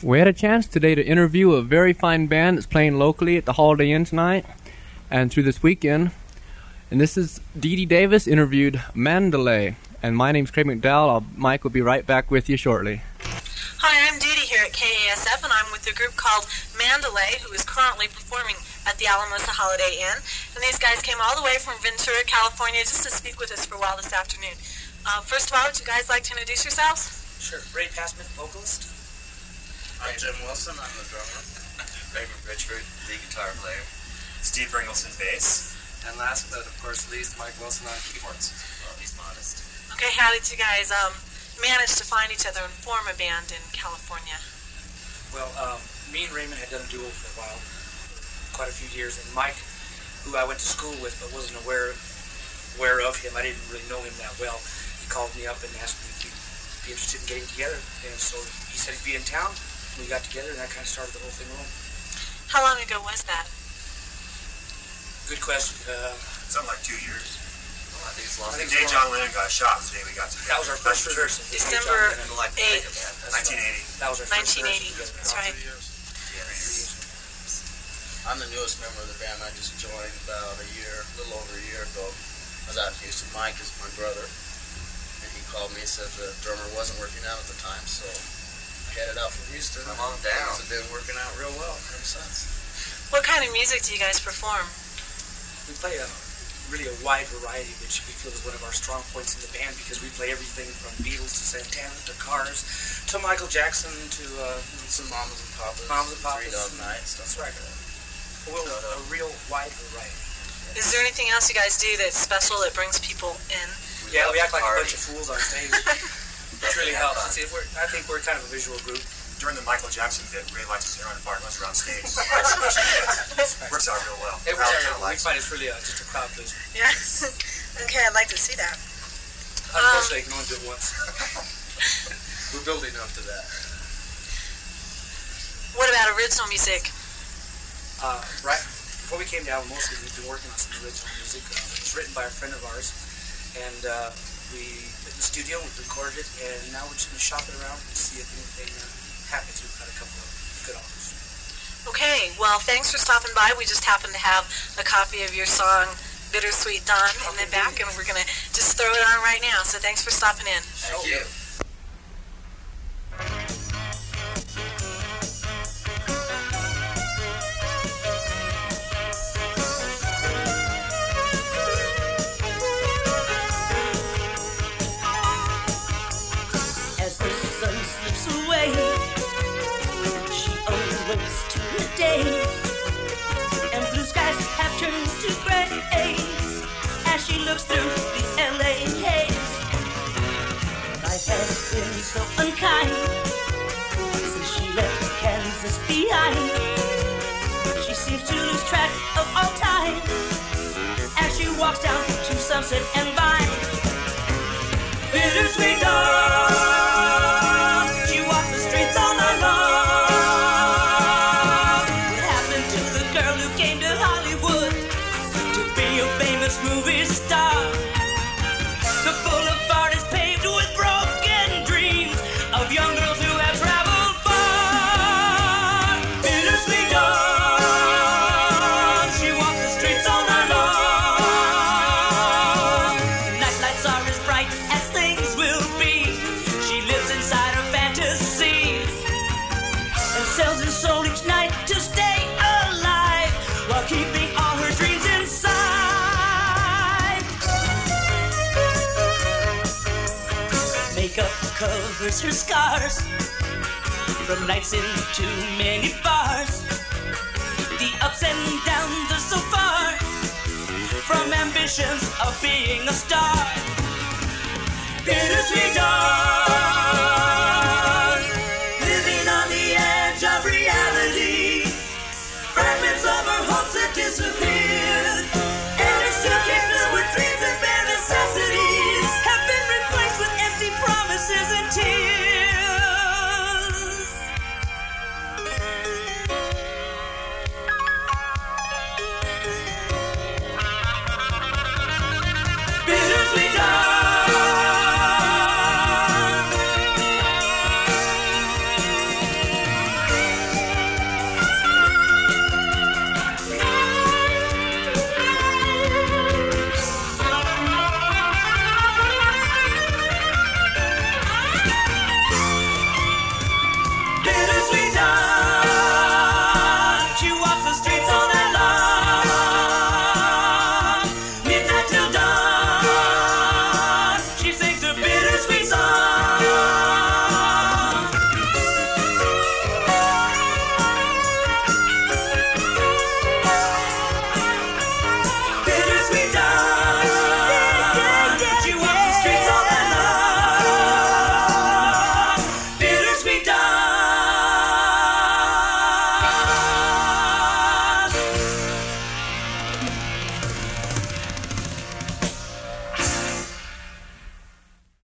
We had a chance today to interview a very fine band that's playing locally at the Holiday Inn tonight and through this weekend. And this is Dee Dee Davis interviewed Mandalay. And my name's Craig McDowell. Mike will be right back with you shortly. Hi, I'm Dee Dee here at KASF, and I'm with a group called Mandalay, who is currently performing at the Alamosa Holiday Inn. And these guys came all the way from Ventura, California, just to speak with us for a while this afternoon. First of all, would you guys like to introduce yourselves? Sure. Ray Passman, vocalist. I'm Jim Wilson, I'm the drummer. Raymond Richford, the guitar player. Steve Ringleson, bass. And last but of course least, Mike Wilson on keyboards. Well, he's modest. Okay, how did you guys manage to find each other and form a band in California? Well, me and Raymond had done a duo for a while, quite a few years, and Mike, who I went to school with but wasn't aware of him, I didn't really know him that well, he called me up and asked me if he'd be interested in getting together, and so he said he'd be in town. We got together, and that kind of started the whole thing rolling. How long ago was that? Good question. Something like 2 years. Well, I think it's long. The day John Lennon got shot was the day we got together. That was our first rehearsal. December 8th. 1980. That was our first 1980. rehearsal. That's right. Yes. I'm the newest member of the band. I just joined about a little over a year ago. I was out in Houston. Mike is my brother, and he called me and said the drummer wasn't working out at the time, so headed out from Houston. I'm on down. It's been working out real well ever since. What kind of music do you guys perform? We play a wide variety, which we feel is one of our strong points in the band, because we play everything from Beatles to Santana to Cars to Michael Jackson to some Mamas and Papas. Three Dog Nights. That's right. A real wide variety. Is there anything else you guys do that's special that brings people in? Yeah, we act like a bunch of fools on stage. It really helps. I think we're kind of a visual group. During the Michael Jackson bit, we like to sit around and fart noise around stage. Works out real well. It works out. We find it's really just a crowd pleaser. Yeah. Okay, I'd like to see that. Unfortunately, I can only do it once. We're building up to that. What about original music? Right before we came down, mostly we've been working on some original music. It's written by a friend of ours, and we put in the studio, we recorded it, and now we're just going to shop it around and see if anything happens. We've got a couple of good offers. Okay, well, thanks for stopping by. We just happen to have a copy of your song, Bittersweet Dawn, in the back, and we're going to just throw it on right now. So thanks for stopping in. Thank you. And blue skies have turned to gray as she looks through the LA haze. Life has been so unkind since she left Kansas behind. She seems to lose track of all time as she walks down to Sunset and Vine. Bittersweet dawn. Movie star. The boulevard is paved with broken dreams of young girls who have traveled far. Bittersweet dawn. She walks the streets all night long. The night lights are as bright as things will be. She lives inside her fantasies and sells her soul each night to stay alive while keeping all her dreams inside. Makeup covers her scars from nights in too many bars. The ups and downs are so far from ambitions of being a star. Bittersweet dawn, living on the edge of reality. Fragments of her hopes that disappear.